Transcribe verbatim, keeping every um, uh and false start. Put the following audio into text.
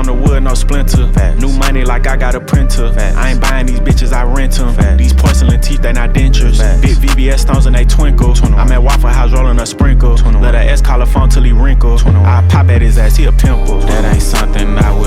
on the wood, no splinter. Facts. New money like I got a printer. Facts. I ain't buying these bitches, I rent them. Facts. These porcelain teeth, they not dentures. Facts. Big V V S stones and they twinkle. I'm at Waffle House rolling a sprinkle. Let a S call a phone till he wrinkle. I pop at his ass, he a pimple. That ain't something I would